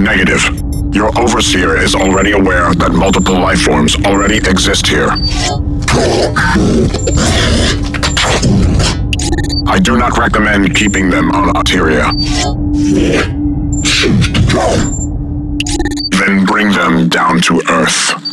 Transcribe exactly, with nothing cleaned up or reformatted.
Negative. Your overseer is already aware that multiple life forms already exist here. I do not recommend keeping them on Alteria. Then bring them down to Earth.